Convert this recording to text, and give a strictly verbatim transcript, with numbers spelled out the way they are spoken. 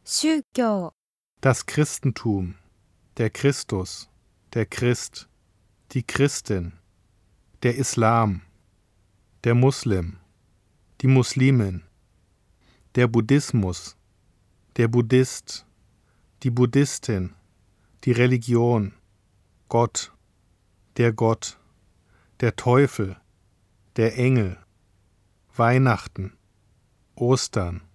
宗教、 Das Christentum, der Christus, der Christ, die Christin, der Islam, der Muslim, die Muslimin, der Buddhismus, der Buddhist, die Buddhistin, die Religion, Gott, der Gott, der Teufel, der Engel, Weihnachten, Ostern,